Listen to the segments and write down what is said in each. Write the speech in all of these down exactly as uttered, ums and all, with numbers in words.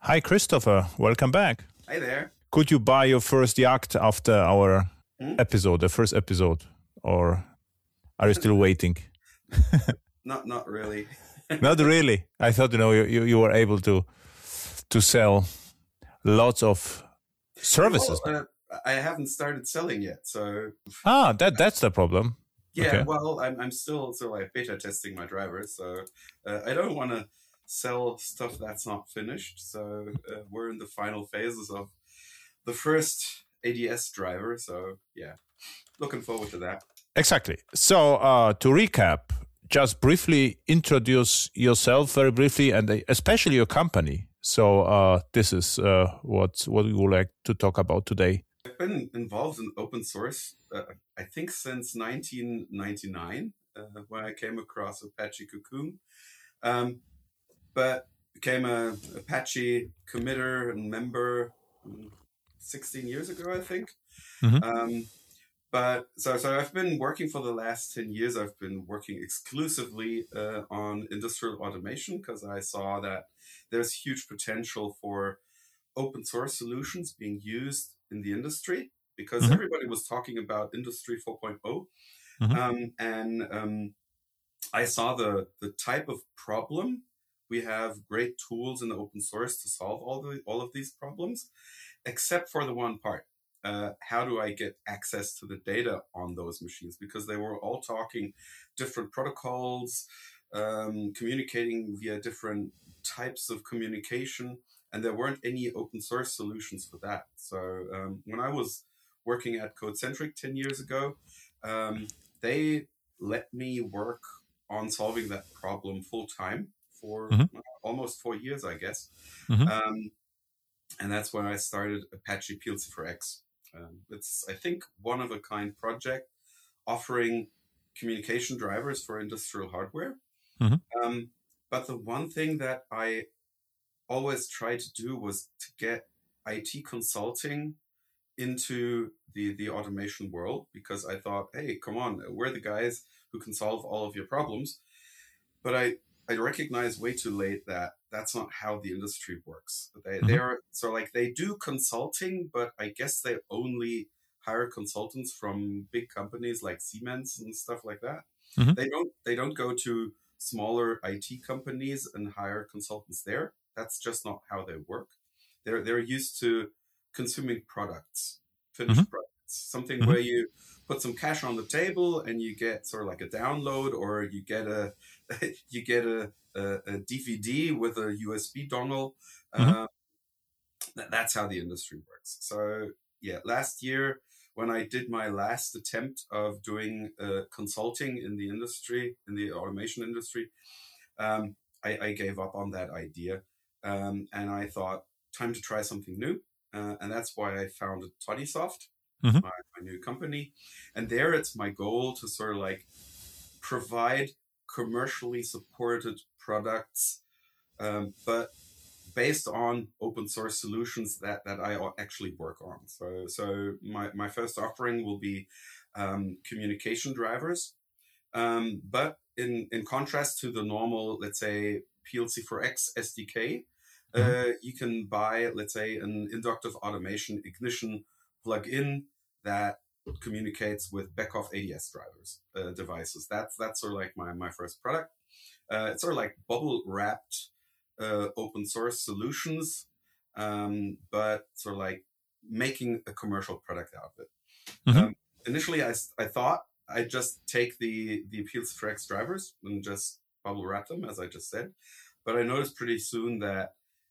Hi, Christopher. Welcome back. Hi there. Could you buy your first yacht after our hmm? episode, the first episode? Or are you still waiting? not not really. Not really. I thought, you know, you, you, you were able to to sell lots of services. Well, uh, I haven't started selling yet, so... Ah, that that's the problem. Yeah, okay. well, I'm I'm still sort of like beta testing my drivers, so uh, I don't want to sell stuff that's not finished. So uh, we're in the final phases of the first A D S driver. So yeah, looking forward to that. Exactly. So uh, to recap, just briefly introduce yourself very briefly, and especially your company. So uh, this is uh, what what we would like to talk about today. I've been involved in open source, uh, I think, since nineteen ninety-nine, uh, when I came across Apache Cocoon. Um, but became a Apache committer and member sixteen years ago, I think. Mm-hmm. Um, but so, so I've been working for the last ten years. I've been working exclusively uh, on industrial automation because I saw that there's huge potential for open source solutions being used in the industry, because mm-hmm. everybody was talking about Industry four point oh. Mm-hmm. Um, and um, I saw the, the type of problem. We have great tools in the open source to solve all the all of these problems, except for the one part. Uh, how do I get access to the data on those machines? Because they were all talking different protocols, um, communicating via different types of communication, and there weren't any open source solutions for that. So um, when I was working at CodeCentric ten years ago, um, they let me work on solving that problem full time for mm-hmm. almost four years, I guess. Mm-hmm. Um, and that's when I started Apache P L C four X. Um, it's, I think, one of a kind project offering communication drivers for industrial hardware. Mm-hmm. Um, but the one thing that I always tried to do was to get I T consulting into the, the automation world, because I thought, hey, come on, we're the guys who can solve all of your problems. But I, I recognized way too late that that's not how the industry works. They, mm-hmm. they're so like they do consulting, but I guess they only hire consultants from big companies like Siemens and stuff like that. Mm-hmm. They don't they don't go to smaller I T companies and hire consultants there. That's just not how they work. They're they're used to consuming products, finished mm-hmm. products, something mm-hmm. where you put some cash on the table and you get sort of like a download, or you get a you get a, a, a D V D with a U S B dongle. Mm-hmm. Uh, that, that's how the industry works. So yeah, last year when I did my last attempt of doing uh, consulting in the industry, in the automation industry, um, I, I gave up on that idea. Um, and I thought, time to try something new. Uh, and that's why I founded Toddysoft, mm-hmm. my, my new company. And there it's my goal to sort of like provide commercially supported products, um, but based on open source solutions that, that I actually work on. So, so my, my first offering will be um, communication drivers. Um, but in, in contrast to the normal, let's say, P L C four X S D K, mm-hmm. uh, you can buy, let's say, an inductive automation ignition plugin that communicates with back-off A D S drivers, uh, devices. That's that's sort of like my, my first product. Uh, it's sort of like bubble-wrapped uh, open source solutions, um, but sort of like making a commercial product out of it. Mm-hmm. Um, initially, I, I thought I'd just take the, the P L C four X drivers and just bubble wrap them, as I just said. But I noticed pretty soon that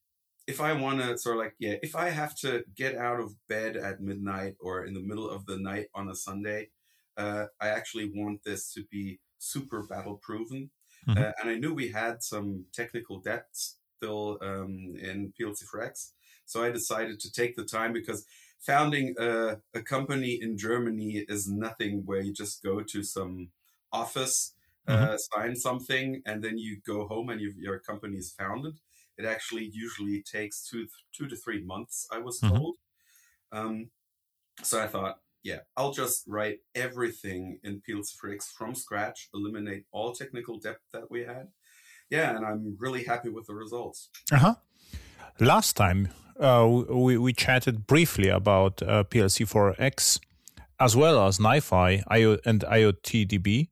if I want to sort of like, yeah, if I have to get out of bed at midnight or in the middle of the night on a Sunday, uh, I actually want this to be super battle proven. Mm-hmm. Uh, and I knew we had some technical debt still um, in P L C four X. So I decided to take the time, because founding a, a company in Germany is nothing where you just go to some office, mm-hmm. uh, sign something, and then you go home and you, your company is founded. It actually usually takes two, two to three months, I was told. Mm-hmm. Um, so I thought, yeah, I'll just write everything in P L C four X from scratch, eliminate all technical debt that we had. Yeah, and I'm really happy with the results. Uh-huh. last time uh, we, we chatted briefly about uh, P L C four X as well as NiFi I O, and IoTDB.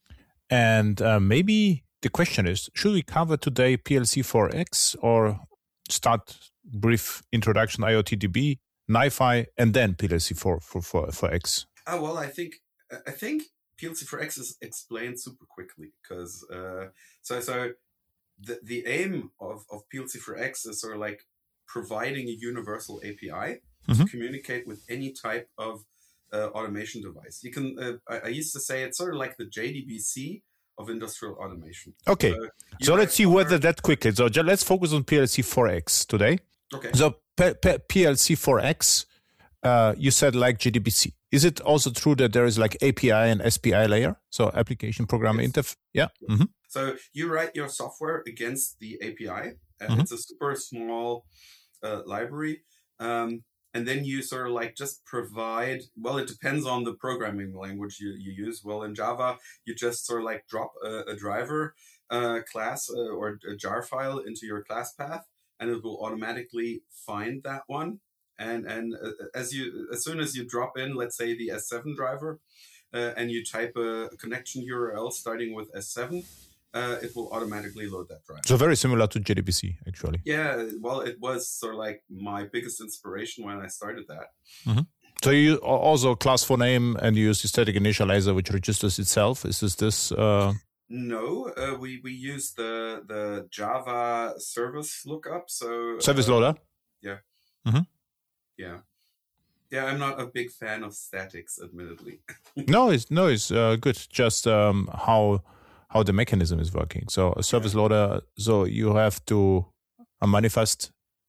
And uh, maybe the question is, should we cover today P L C four X or start brief introduction IoTDB, NiFi, and then P L C four X? Oh, well, I think I think P L C four X is explained super quickly because uh, so so the the aim of, of P L C four X is sort of like providing a universal A P I mm-hmm. to communicate with any type of uh, automation device. You can uh, I, I used to say it's sort of like the J D B C of industrial automation. Okay, so, so let's see whether that quickly. So let's focus on P L C four X today. Okay. So P- P- P L C four X, uh, you said like J D B C. Is it also true that there is like A P I and S P I layer? So application programming yes. interface. Yeah. Mm-hmm. So you write your software against the A P I. Uh, mm-hmm. It's a super small uh, library. Um, and then you sort of like just provide, well, it depends on the programming language you, you use. Well, in Java, you just sort of like drop a, a driver uh, class uh, or a jar file into your class path, and it will automatically find that one. And and uh, as you as soon as you drop in, let's say the S seven driver, uh, and you type a, a connection U R L starting with S seven, uh, it will automatically load that driver. So very similar to J D B C, actually. Yeah, well, it was sort of like my biggest inspiration when I started that. Mm-hmm. So you also class for name and you use the static initializer, which registers itself. Is this this? Uh... No, uh, we we use the the Java service lookup. So service uh, loader. Yeah. Mm-hmm. Yeah. Yeah, I'm not a big fan of statics, admittedly. no, it's no, it's uh, good. Just um, how how the mechanism is working. So a service yeah. loader. So you have to a manifest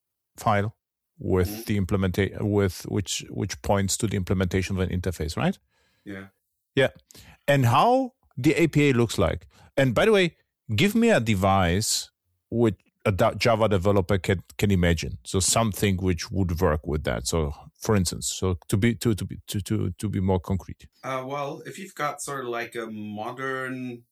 file with mm-hmm. the implementation with which which points to the implementation of an interface, right? Yeah. Yeah. And how the A P I looks like. And by the way, give me a device which a Java developer can, can imagine. So something which would work with that. So for instance, so to be to to be to to, to be more concrete. Uh, well, if you've got sort of like a modern,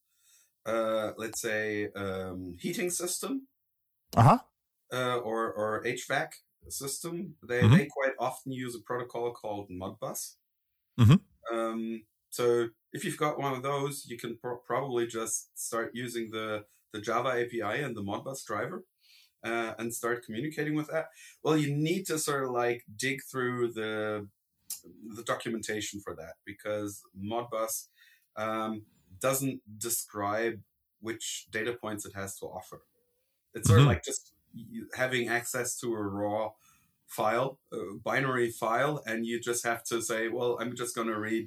uh, let's say, um, heating system, uh-huh. uh, or or H V A C system, they mm-hmm. they quite often use a protocol called Modbus. Mm-hmm. Um, so if you've got one of those, you can pro- probably just start using the the Java A P I and the Modbus driver, uh, and start communicating with that. Well, you need to sort of like dig through the the documentation for that, because Modbus um, doesn't describe which data points it has to offer. It's sort mm-hmm. of like just having access to a raw file, a binary file, and you just have to say, well, I'm just going to read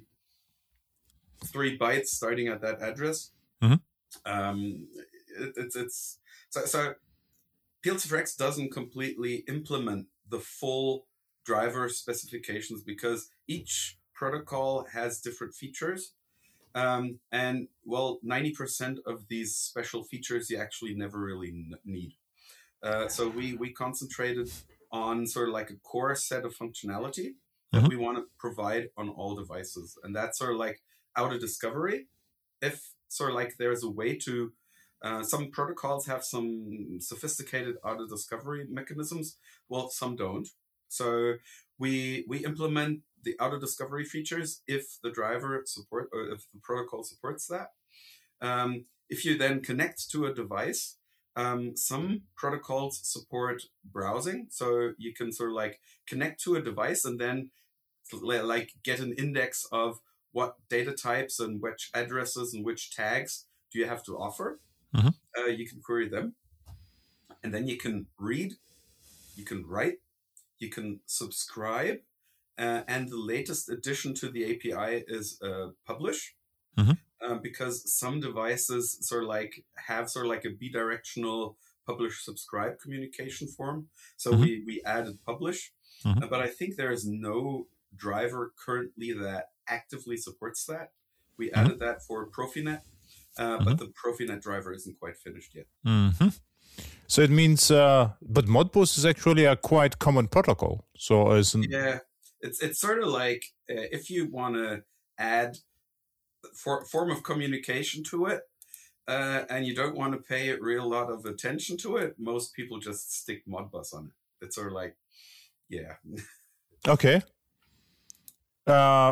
three bytes starting at that address. Mm-hmm. Um, it, it's it's so so. P L C four X doesn't completely implement the full driver specifications because each protocol has different features, um, and well, ninety percent of these special features you actually never really n- need. Uh, so we we concentrated on sort of like a core set of functionality that mm-hmm. we want to provide on all devices, and that's sort of like auto discovery. If sort of like there's a way to, uh, some protocols have some sophisticated auto discovery mechanisms. Well, some don't. So we we implement the auto discovery features if the driver support or if the protocol supports that. Um, if you then connect to a device, um, some protocols support browsing, so you can sort of like connect to a device and then like get an index of what data types and which addresses and which tags do you have to offer. Mm-hmm. Uh, you can query them, and then you can read, you can write, you can subscribe, uh, and the latest addition to the A P I is uh, publish, mm-hmm. uh, because some devices sort of like have sort of like a bidirectional publish subscribe communication form. So mm-hmm. we we added publish, mm-hmm. uh, but I think there is no driver currently that actively supports that. We mm-hmm. added that for Profinet, uh, mm-hmm. but the Profinet driver isn't quite finished yet. Mm-hmm. So it means, uh, but Modbus is actually a quite common protocol. So isn't yeah, it's it's sort of like uh, if you want to add for form of communication to it, uh, and you don't want to pay a real lot of attention to it, most people just stick Modbus on it. it's sort of like, yeah. Okay. Uh,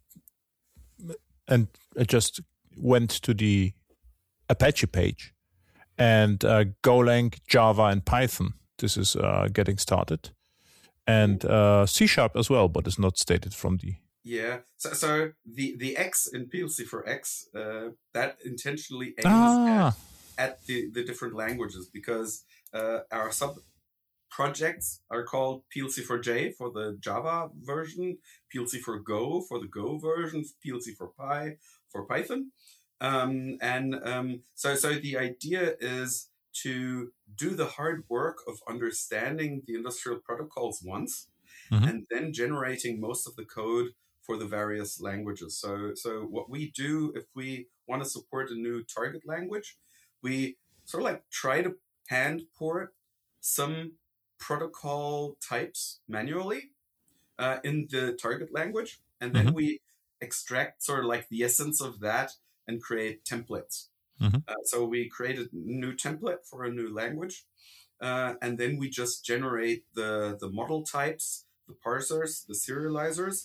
and I just went to the Apache page, and uh, Golang, Java, and Python. This is uh, getting started, and uh, C Sharp as well, but it's not stated from the. Yeah. So, so the the X in P L C for X uh, that intentionally aims Ah. at, at the the different languages, because uh, our sub projects are called P L C for J for the Java version, P L C for Go for the Go version, P L C for Py for Python. Um, and um, so, so the idea is to do the hard work of understanding the industrial protocols once, mm-hmm. and then generating most of the code for the various languages. So, so what we do if we want to support a new target language, we sort of like try to hand port some protocol types manually uh, in the target language, and then mm-hmm. we extract sort of like the essence of that and create templates. Mm-hmm. Uh, so we create a new template for a new language, uh, and then we just generate the, the model types, the parsers, the serializers.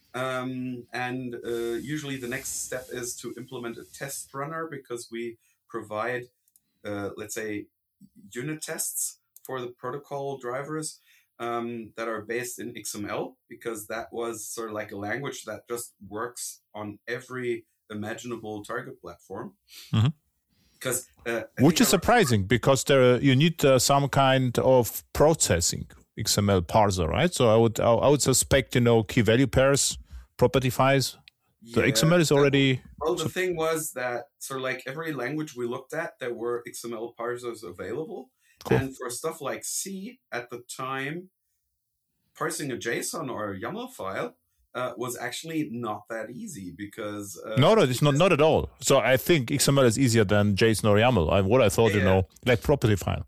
Um, and uh, usually the next step is to implement a test runner, because we provide, uh, let's say, unit tests for the protocol drivers um, that are based in X M L, because that was sort of like a language that just works on every imaginable target platform. Mm-hmm. Because uh, which is surprising, because there you need uh, some kind of processing X M L parser, right? So I would I would suspect, you know, key value pairs, property files. The yeah, X M L is already. Well, the thing was that sort of like every language we looked at, there were X M L parsers available. Cool. And for stuff like C at the time, parsing a JSON or a YAML file uh, was actually not that easy, because uh, no, no, it's not not at all. So I think X M L is easier than JSON or YAML. I, what I thought, yeah. you know, like property file.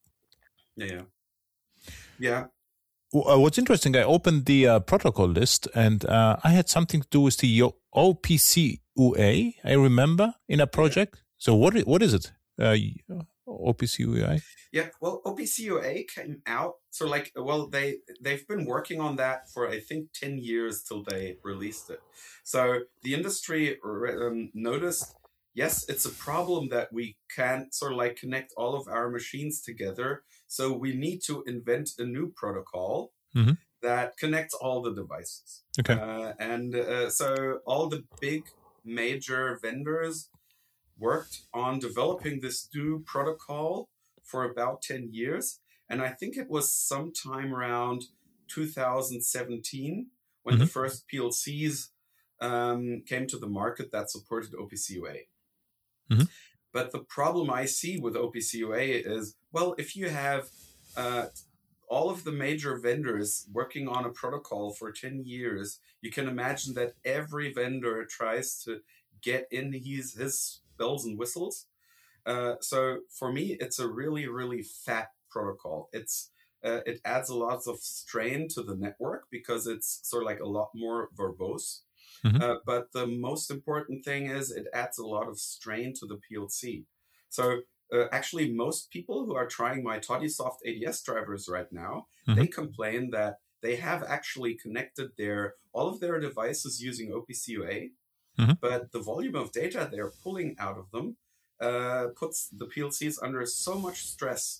Yeah, yeah. Uh, what's interesting, I opened the uh, protocol list, and uh, I had something to do with the O P C U A. I remember in a project. Yeah. So what what is it? Uh, O P C U A? Yeah, well, O P C U A came out. So like, well, they, they've been working on that for, I think, ten years till they released it. So the industry um, noticed, yes, it's a problem that we can't sort of like connect all of our machines together. So we need to invent a new protocol mm-hmm. that connects all the devices. Okay. Uh, and uh, so all the big major vendors worked on developing this new protocol for about ten years. And I think it was sometime around two thousand seventeen when mm-hmm. the first P L Cs um, came to the market that supported O P C U A. Mm-hmm. But the problem I see with O P C U A is, well, if you have uh, all of the major vendors working on a protocol for ten years, you can imagine that every vendor tries to get in his, his bells and whistles. Uh, so for me, it's a really, really fat protocol. It's uh, it adds a lot of strain to the network because it's sort of like a lot more verbose. Mm-hmm. Uh, but the most important thing is it adds a lot of strain to the P L C. So uh, actually, most people who are trying my Toddysoft A D S drivers right now, mm-hmm. they complain that they have actually connected their all of their devices using O P C U A, mm-hmm. but the volume of data they're pulling out of them uh, puts the P L Cs under so much stress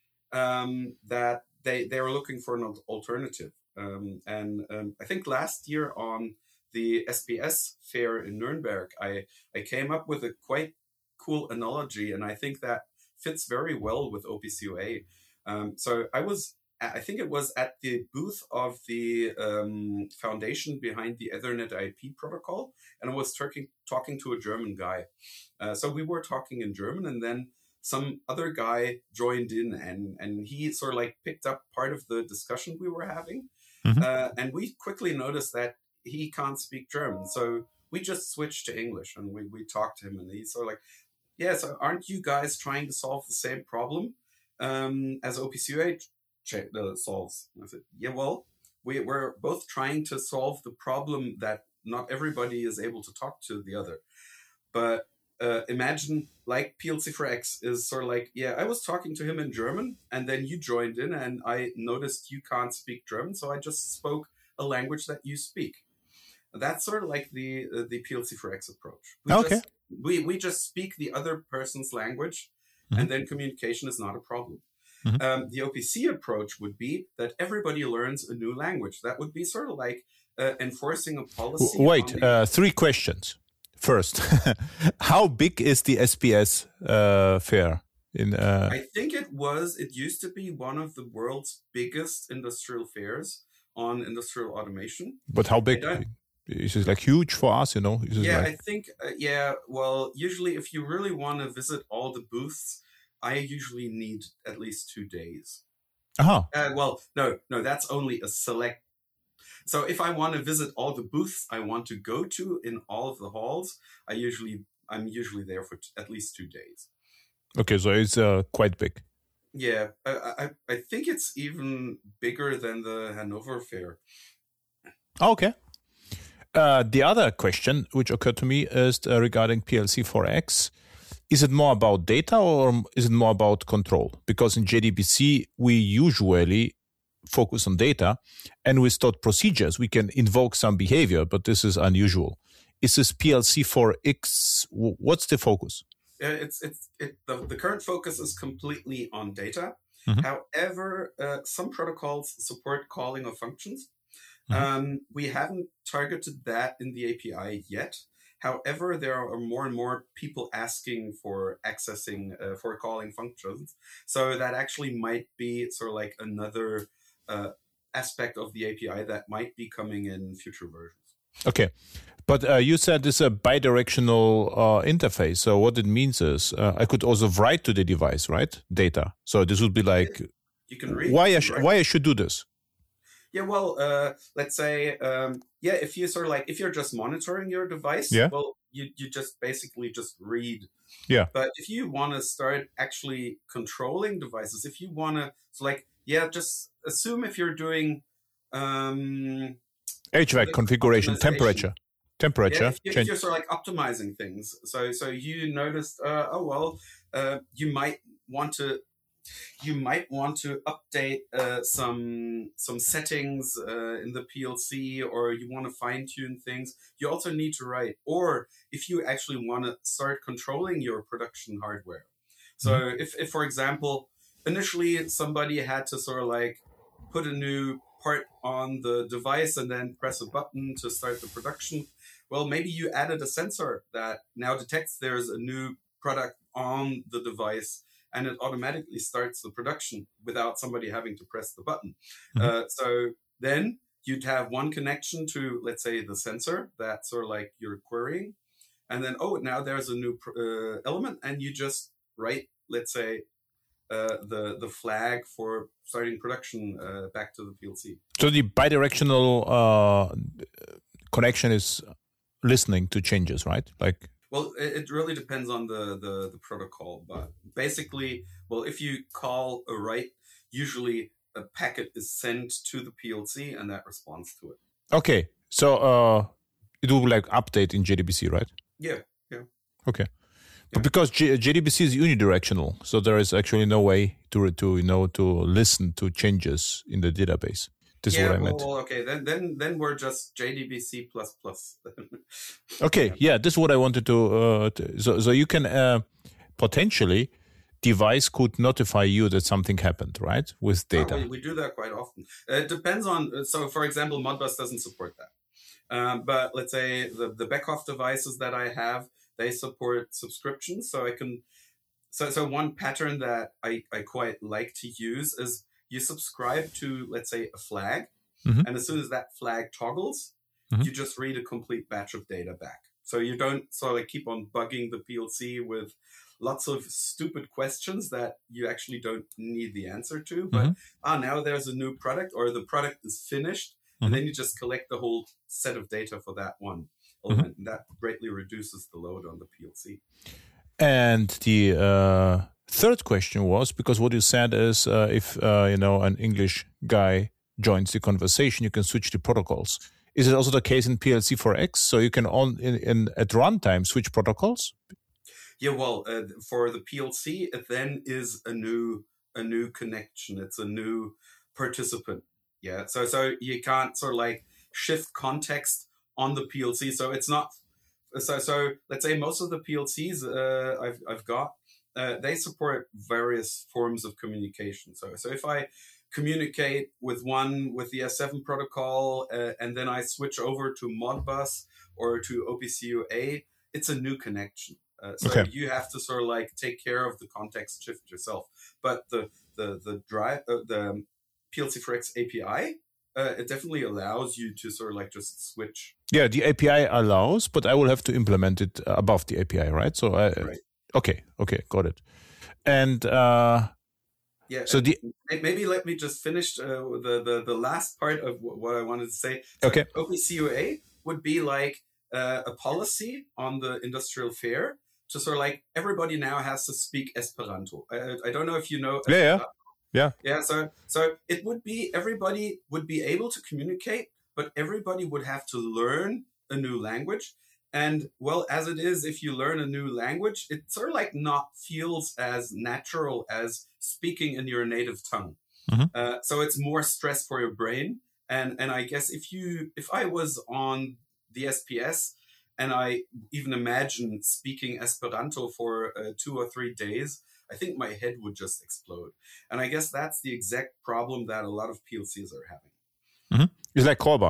um, that they they are looking for an alternative. Um, and um, I think last year on the S B S fair in Nuremberg, I, I came up with a quite cool analogy, and I think that fits very well with O P C U A. Um, so I was, I think it was at the booth of the um, foundation behind the Ethernet I P protocol, and I was talking talking to a German guy. Uh, so we were talking in German, and then some other guy joined in, and, and he sort of like picked up part of the discussion we were having. Mm-hmm. Uh, and we quickly noticed that he can't speak German. So we just switched to English, and we, we talked to him, and he's sort of like, yeah, so aren't you guys trying to solve the same problem um, as O P C U A ch- uh, solves? And I said, yeah, well, we, we're both trying to solve the problem that not everybody is able to talk to the other. But uh, imagine like P L C four X is sort of like, yeah, I was talking to him in German, and then you joined in, and I noticed you can't speak German, so I just spoke a language that you speak. That's sort of like the uh, the P L C four X approach. We Okay. Just, we, we just speak the other person's language, mm-hmm. and then communication is not a problem. Mm-hmm. Um, the O P C approach would be that everybody learns a new language. That would be sort of like uh, enforcing a policy. Wait, the- uh, three questions. First, how big is the S P S uh, fair? In uh... I think it was, it used to be one of the world's biggest industrial fairs on industrial automation. But how big? Is it like huge for us, you know? Yeah, like... I think, uh, yeah, well, usually if you really want to visit all the booths, I usually need at least two days. Uh-huh. Uh, well, no, no, that's only a select. So if I want to visit all the booths I want to go to in all of the halls, I usually, I'm usually there for t- at least two days. Okay, so it's uh, quite big. Yeah, I, I, I think it's even bigger than the Hanover Fair. Okay. Uh, the other question which occurred to me is uh, regarding P L C four X. Is it more about data or is it more about control? Because in J D B C, we usually focus on data, and with stored procedures, we can invoke some behavior, but this is unusual. Is this P L C four X? What's the focus? Uh, it's it's it, the, the current focus is completely on data. Mm-hmm. However, uh, some protocols support calling of functions. Mm-hmm. Um, we haven't targeted that in the A P I yet. However, there are more and more people asking for accessing, uh, for calling functions. So that actually might be sort of like another uh, aspect of the A P I that might be coming in future versions. Okay. But uh, you said it's a bidirectional uh, interface. So what it means is uh, I could also write to the device, right? Data. So this would be like, you can read. Why I, sh- why I should do this? Yeah, well, uh, let's say, um, yeah, if you sort of like, if you're just monitoring your device, yeah. well, you, you just basically just read. Yeah. But if you want to start actually controlling devices, if you want to, so like, yeah, just assume if you're doing um, H V A C configuration, temperature, temperature. Yeah, if, you, if you're sort of like optimizing things. So, so you noticed, uh, oh, well, uh, you might want to, You might want to update uh, some some settings uh, in the P L C, or you want to fine tune things. You also need to write, or if you actually want to start controlling your production hardware. So, mm-hmm. if, if for example, initially somebody had to sort of like put a new part on the device and then press a button to start the production. Well, maybe you added a sensor that now detects there's a new product on the device, and it automatically starts the production without somebody having to press the button. Mm-hmm. Uh, so then you'd have one connection to, let's say, the sensor that's sort of like you're querying. And then, oh, now there's a new uh, element, and you just write, let's say, uh, the, the flag for starting production uh, back to the P L C. So the bidirectional uh, connection is listening to changes, right? Like. Well, it really depends on the, the, the protocol, but basically, well, if you call a write, usually a packet is sent to the P L C and that responds to it. Okay, so uh, it will like update in J D B C, right? Yeah, yeah. Okay, yeah. But because J- JDBC is unidirectional, so there is actually no way to to you know to listen to changes in the database. This yeah, is what I well, meant. Well, okay, then then then we're just J D B C plus plus. Okay, yeah, this is what I wanted to. Uh, to so so you can uh, potentially device could notify you that something happened, right, with data. Oh, we, we do that quite often. Uh, it depends on. So, for example, Modbus doesn't support that. Um, but let's say the the Beckhoff devices that I have, they support subscriptions, so I can. So so one pattern that I I quite like to use is. You subscribe to, let's say, a flag, mm-hmm. and as soon as that flag toggles, mm-hmm. you just read a complete batch of data back. So you don't sort of keep on bugging the P L C with lots of stupid questions that you actually don't need the answer to. But, mm-hmm. ah, now there's a new product, or the product is finished, mm-hmm. and then you just collect the whole set of data for that one element. Mm-hmm. And that greatly reduces the load on the P L C. And the... Uh... Third question was, because what you said is uh, if, uh, you know, an English guy joins the conversation, you can switch the protocols. Is it also the case in P L C four X? So you can on in, in at runtime switch protocols? Yeah, well, uh, for the P L C, it then is a new a new connection. It's a new participant. Yeah, so so you can't sort of like shift context on the P L C. So it's not. So so let's say most of the P L Cs uh, I've I've got uh, they support various forms of communication. So so if I communicate with one with the S seven protocol uh, and then I switch over to Modbus or to O P C U A, it's a new connection. Uh, so Okay. you have to sort of like take care of the context shift yourself. But the the the drive uh, the P L C four X A P I uh, it definitely allows you to sort of like just switch. Yeah, the A P I allows, but I will have to implement it above the A P I, right? So I, Right. okay, okay, got it. And uh, yeah, so the maybe let me just finish uh, the, the the last part of what I wanted to say. So okay, O P C U A would be like uh, a policy on the industrial fair. So sort of like everybody now has to speak Esperanto. I, I don't know if you know. Yeah, yeah, yeah. Yeah. So so it would be everybody would be able to communicate, but everybody would have to learn a new language. And well, as it is, if you learn a new language, it sort of like not feels as natural as speaking in your native tongue. Mhm. Uh, so it's more stress for your brain. And and I guess if you if I was on the S P S and I even imagine speaking Esperanto for uh, two or three days, I think my head would just explode. And I guess that's the exact problem that a lot of P L Cs are having. Mhm. It's like Corba.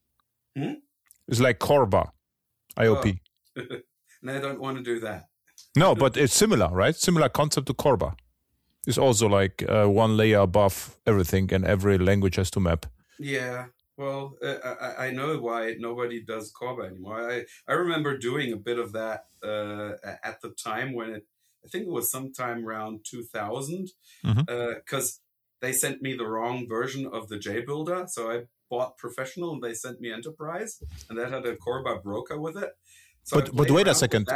Hmm? It's like Corba, I O P. Oh. And I don't want to do that. No, but it's similar, right? Similar concept to Corba. It's also like uh, one layer above everything, and every language has to map. Yeah. Well, uh, I, I know why nobody does Corba anymore. I, I remember doing a bit of that uh, at the time when it, I think it was sometime around two thousand, because Mhm. uh, they sent me the wrong version of the JBuilder. So I bought Professional and they sent me Enterprise, and that had a Corba broker with it. So But but wait a second.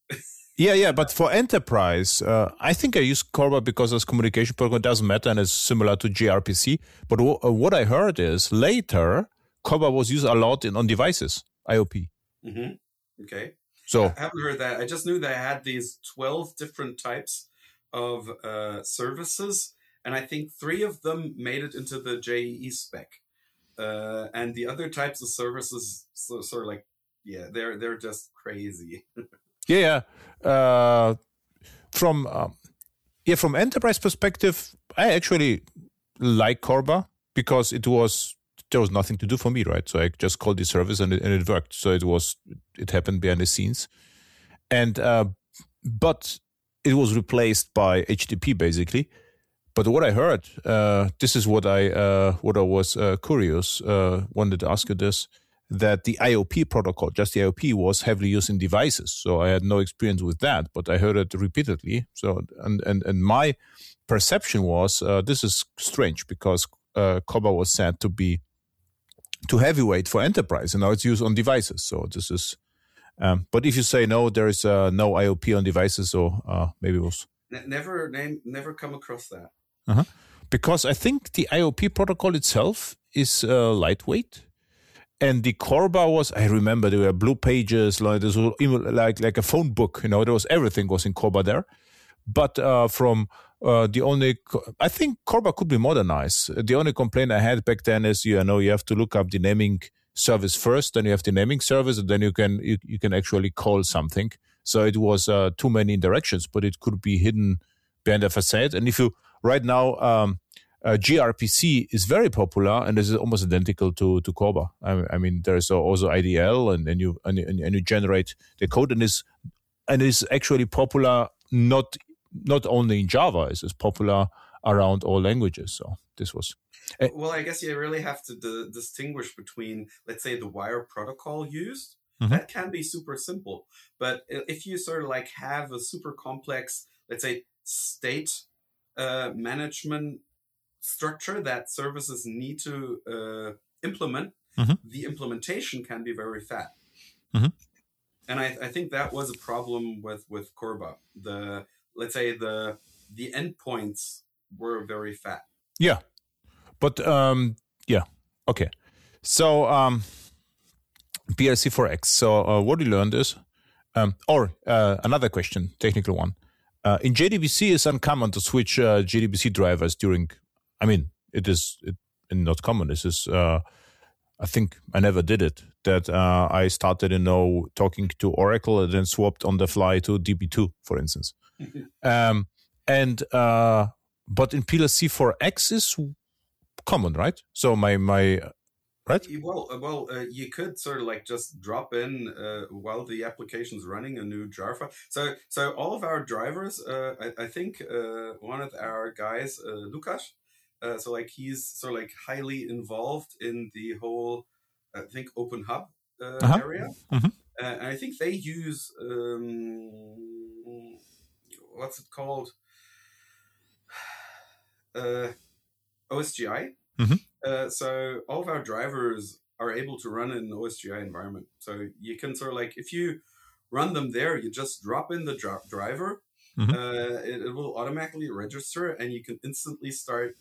Yeah, yeah, but for enterprise, uh, I think I use Corba because as communication protocol it doesn't matter and it's similar to gRPC. But w- uh, what I heard is later Corba was used a lot in on devices, I O P. Mm-hmm. Okay. So I haven't heard that. I just knew they had these twelve different types of uh, services, and I think three of them made it into the J E E spec. Uh, and the other types of services, so, sort of like, yeah, they're they're just crazy. yeah, yeah. Uh, from um, yeah, from enterprise perspective, I actually like Corba because it was there was nothing to do for me, right? So I just called the service and it, and it worked. So it was it happened behind the scenes, and uh, but it was replaced by H T T P basically. But what I heard, uh, this is what I uh, what I was uh, curious, uh, wanted to ask you this, that the I O P protocol, just the I O P, was heavily used in devices. So I had no experience with that, but I heard it repeatedly. So and and, and my perception was uh, this is strange because uh, Corba was said to be too heavyweight for enterprise, and now it's used on devices. So this is. Um, but if you say no, there is uh, no I O P on devices, so uh, maybe it was. Never, name, never come across that. Uh-huh. Because I think the I O P protocol itself is uh, lightweight, and the Corba was. I remember there were blue pages, like this was like like a phone book. You know, there was everything was in Corba there. But uh, from uh, the only, I think Corba could be modernized. The only complaint I had back then is, you know, you have to look up the naming service first, then you have the naming service, and then you can you, you can actually call something. So it was uh, too many directions, but it could be hidden behind a facade. And if you right now, um, uh, gRPC is very popular, and this is almost identical to to Corba. I, I mean, there's also I D L, and, and you and, and you generate the code, and is and is actually popular not not only in Java, it's popular around all languages. So this was. Uh, well, I guess you really have to d- distinguish between, let's say, the wire protocol used. Mm-hmm. That can be super simple, but if you sort of like have a super complex, let's say, state uh, management structure that services need to uh, implement, mm-hmm. the implementation can be very fat. Mm-hmm. And I, I think that was a problem with, with Corba. The let's say the the endpoints were very fat. Yeah, but um, yeah, okay. So um, P L C four X. So uh, what we learned is Um, or uh, another question, technical one. Uh, in J D B C, it's uncommon to switch uh, J D B C drivers during. I mean, it is it, not common. This is. Uh, I think I never did it. That uh, I started, you know, talking to Oracle and then swapped on the fly to D B two, for instance. um, and uh, but in P L C four X is common, right? So my my. Right? Well, well, uh, you could sort of like just drop in uh, while the application's running a new jar file. So, so all of our drivers, uh, I, I think uh, one of our guys, uh, Lukas, uh, so like he's sort of like highly involved in the whole, I think, Open Hub uh, uh-huh. area. Mm-hmm. Uh, and I think they use, um, what's it called? Uh, O S G I. Mm-hmm. Uh, so all of our drivers are able to run in an O S G I environment. So you can sort of like, if you run them there, you just drop in the dr- driver, mm-hmm. uh, it, it will automatically register, and you can instantly start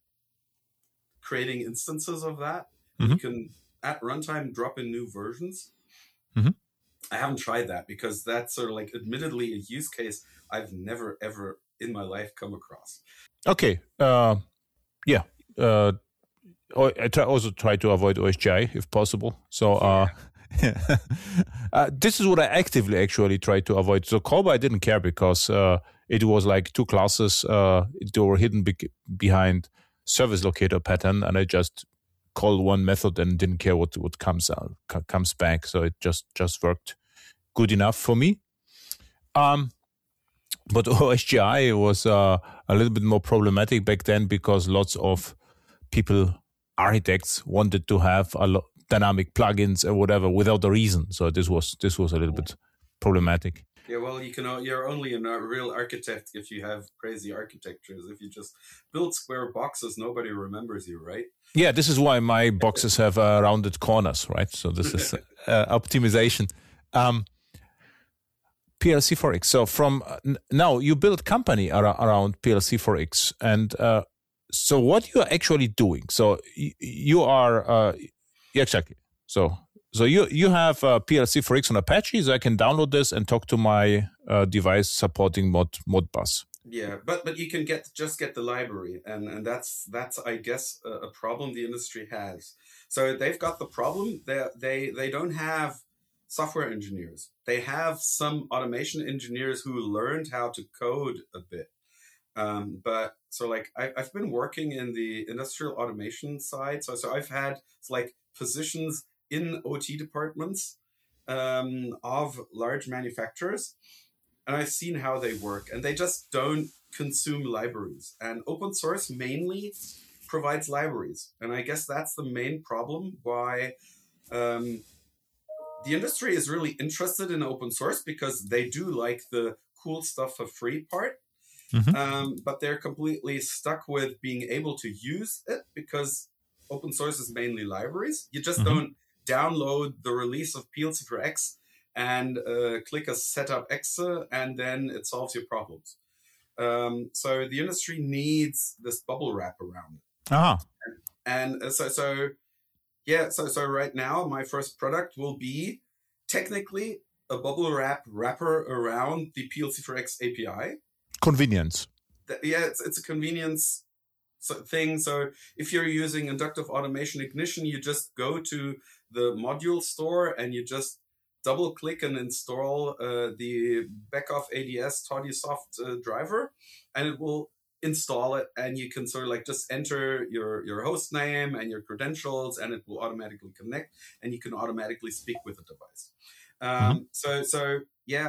creating instances of that. Mm-hmm. You can, at runtime, drop in new versions. Mm-hmm. I haven't tried that because that's sort of like, admittedly, a use case I've never, ever in my life come across. Okay. Uh, yeah. Uh, I try also try to avoid O S G I if possible. So uh, yeah. uh, this is what I actively actually try to avoid. So Cobra I didn't care because uh, it was like two classes. Uh, they were hidden be- behind service locator pattern, and I just called one method and didn't care what what comes out comes back. So it just just worked good enough for me. Um, but O S G I was uh, a little bit more problematic back then because lots of people. Architects wanted to have a lot dynamic plugins or whatever without a reason. So this was this was a little bit problematic. Yeah, well, you can you're only a real architect if you have crazy architectures. If you just build square boxes, nobody remembers you, right? Yeah, this is why my boxes have uh, rounded corners, right? So this is uh, optimization. Um, P L C four X. So from uh, now you build company ar- around P L C four X and. Uh, So what you are actually doing? So you are uh, exactly. So so you you have uh, P L C four X on Apache, so I can download this and talk to my uh, device supporting mod Modbus. Yeah, but but you can get just get the library, and, and that's that's I guess a, a problem the industry has. So they've got the problem. They they they don't have software engineers. They have some automation engineers who learned how to code a bit. Um, but so like I, I've been working in the industrial automation side. So so I've had like positions in O T departments um, of large manufacturers, and I've seen how they work, and they just don't consume libraries. And open source mainly provides libraries, and I guess that's the main problem why um, the industry is really interested in open source, because they do like the cool stuff for free part. Mm-hmm. Um, but they're completely stuck with being able to use it because open source is mainly libraries. You just mm-hmm. don't download the release of P L C four X and uh, click a setup exe and then it solves your problems. Um, so the industry needs this bubble wrap around it. Uh-huh. And, and so, so yeah, so so right now my first product will be technically a bubble wrap wrapper around the P L C four X A P I. Convenience. Yeah, it's it's a convenience thing. So if you're using inductive automation ignition, you just go to the module store and you just double click and install uh, the Beckhoff A D S Toddysoft uh, driver, and it will install it. And you can sort of like just enter your, your host name and your credentials, and it will automatically connect, and you can automatically speak with the device. Um, mm-hmm. So so yeah,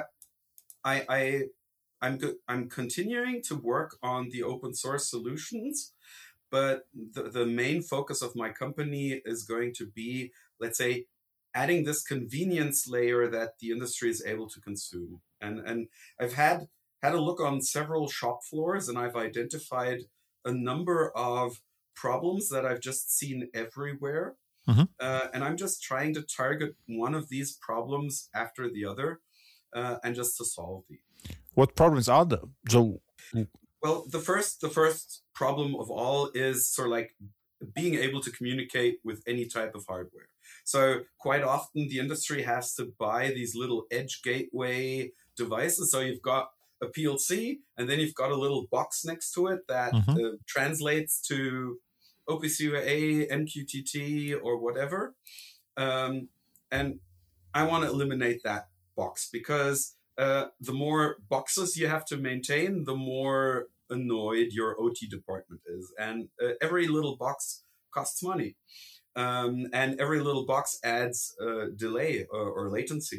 I I. I'm go- I'm continuing to work on the open source solutions, but the, the main focus of my company is going to be, let's say, adding this convenience layer that the industry is able to consume. And and I've had had a look on several shop floors, and I've identified a number of problems that I've just seen everywhere. Mm-hmm. Uh, and I'm just trying to target one of these problems after the other, uh, and just to solve these. What problems are there? So, well, the first the first problem of all is sort of like being able to communicate with any type of hardware. So quite often the industry has to buy these little edge gateway devices. So you've got a P L C, and then you've got a little box next to it that mm-hmm. uh, translates to O P C U A, M Q T T, or whatever. Um, and I want to eliminate that box because uh, the more boxes you have to maintain, the more annoyed your O T department is. And uh, every little box costs money. Um, and every little box adds uh, delay or, or latency.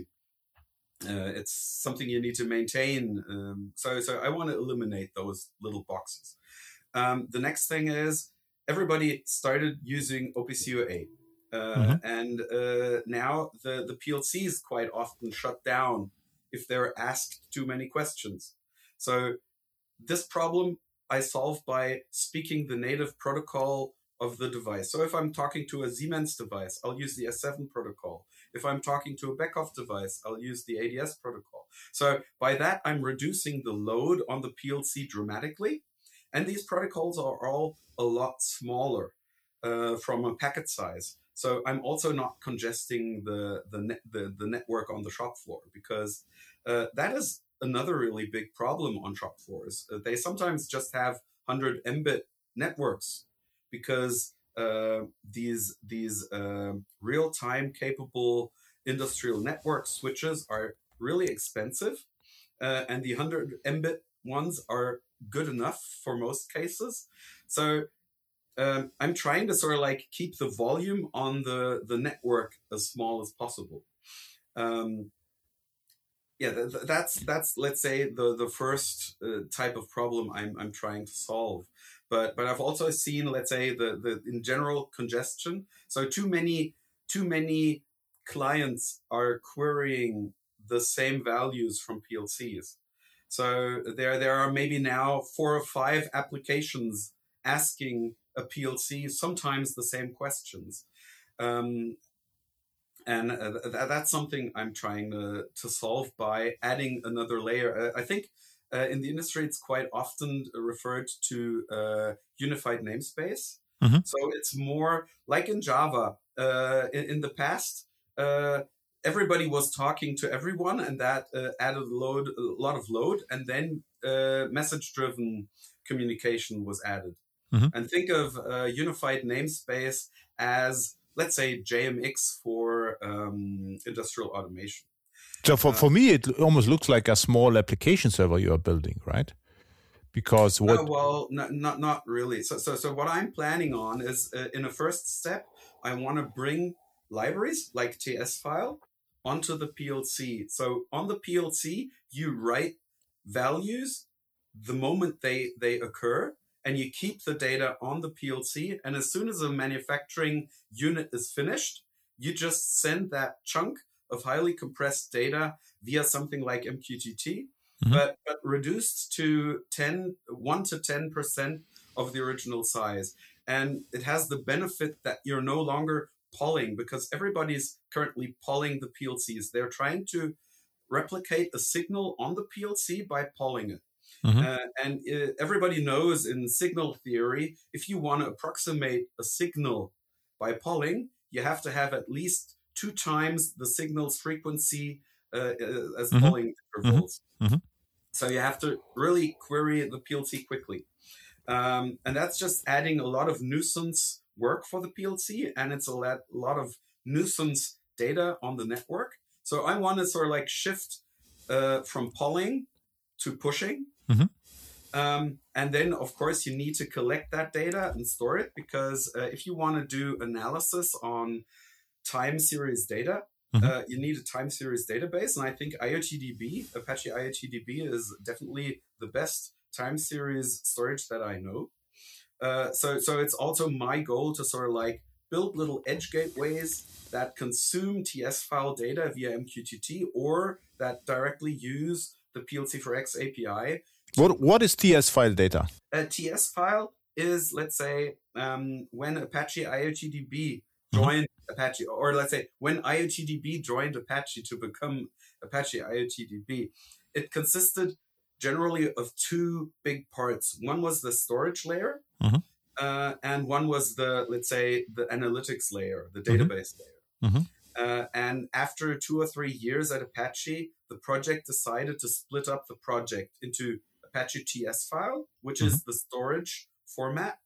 Uh, it's something you need to maintain. Um, so, so I want to eliminate those little boxes. Um, the next thing is everybody started using O P C U A. Uh, mm-hmm. And uh, now the, the P L Cs quite often shut down if they're asked too many questions. So this problem I solve by speaking the native protocol of the device. So if I'm talking to a Siemens device, I'll use the S seven protocol. If I'm talking to a Beckhoff device, I'll use the A D S protocol. So by that, I'm reducing the load on the P L C dramatically. And these protocols are all a lot smaller uh, from a packet size. So I'm also not congesting the, the, net, the, the network on the shop floor, because uh, that is another really big problem on shop floors. Uh, they sometimes just have one hundred megabit networks because uh, these, these uh, real-time capable industrial network switches are really expensive. Uh, and the one hundred megabit ones are good enough for most cases. So um, I'm trying to sort of like keep the volume on the, the network as small as possible. Um, yeah, th- th- that's, that's, let's say, the, the first uh, type of problem I'm, I'm trying to solve. But, but I've also seen, let's say, the, the, in general congestion. So too many, too many clients are querying the same values from P L Cs. So there, there are maybe now four or five applications asking a P L C sometimes the same questions. Um, and uh, th- that's something I'm trying to, to solve by adding another layer. Uh, I think uh, in the industry, it's quite often referred to uh, unified namespace. Mm-hmm. So it's more like in Java. Uh, in, in the past, uh, everybody was talking to everyone, and that uh, added a, load, a lot of load, and then uh, message-driven communication was added. Mm-hmm. And think of a unified namespace as, let's say, J M X for um, industrial automation. So for, uh, for me, it almost looks like a small application server you are building, right? Because what? Uh, well, not, not not really. So so so what I'm planning on is, uh, in a first step, I want to bring libraries like T S file onto the P L C. So on the P L C, you write values the moment they, they occur, and you keep the data on the P L C. And as soon as a manufacturing unit is finished, you just send that chunk of highly compressed data via something like M Q T T, mm-hmm. but, but reduced to ten, one to ten percent of the original size. And it has the benefit that you're no longer polling, because everybody's currently polling the P L Cs. They're trying to replicate a signal on the P L C by polling it. Mm-hmm. Uh, and uh, everybody knows in signal theory, if you want to approximate a signal by polling, you have to have at least two times the signal's frequency uh, as mm-hmm. polling intervals. Mm-hmm. So you have to really query the P L C quickly. Um, and that's just adding a lot of nuisance work for the P L C, and it's a lot, a lot of nuisance data on the network. So I want to sort of like shift uh, from polling to pushing. Mm-hmm. Um, and then, of course, you need to collect that data and store it, because uh, if you want to do analysis on time series data, mm-hmm. uh, you need a time series database. And I think IoTDB, Apache IoTDB, is definitely the best time series storage that I know. Uh, so, so it's also my goal to sort of like build little edge gateways that consume T S file data via M Q T T, or that directly use the P L C four X A P I. What What is T S file data? A T S file is, let's say, um, when Apache IoTDB joined mm-hmm. Apache, or let's say when IoTDB joined Apache to become Apache IoTDB, it consisted generally of two big parts. One was the storage layer, mm-hmm. uh, and one was the, let's say, the analytics layer, the database mm-hmm. layer. Uh, and after two or three years at Apache, the project decided to split up the project into Apache T S file, which mm-hmm. is the storage format,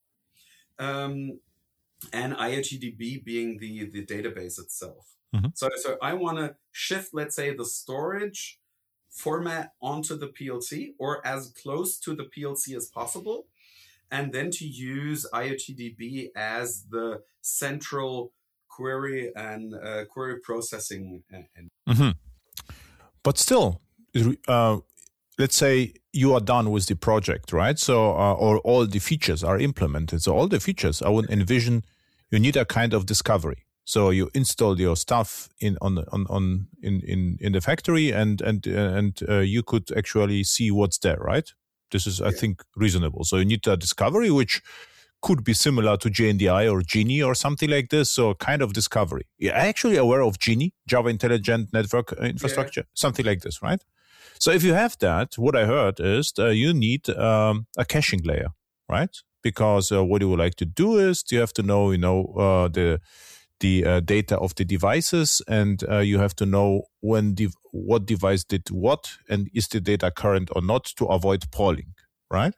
um, and IOTDB being the, the database itself. Mm-hmm. So, so I want to shift, let's say, the storage format onto the P L C, or as close to the P L C as possible, and then to use IOTDB as the central query and uh, query processing. And mm-hmm. But still, uh, let's say you are done with the project, right? So, uh, or all the features are implemented. So all the features, I would envision you need a kind of discovery. So you install your stuff in on on on in in, in the factory, and and and uh, you could actually see what's there, right? This is, I yeah. think, reasonable. So you need a discovery, which could be similar to J N D I or Genie or something like this. So kind of discovery. You're actually aware of Genie, Java Intelligent Network Infrastructure, yeah. something like this, right? So if you have that, what I heard is uh, you need um, a caching layer, right? Because uh, what you would like to do is you have to know, you know, uh, the the uh, data of the devices, and uh, you have to know when de- what device did what, and is the data current or not, to avoid polling, right?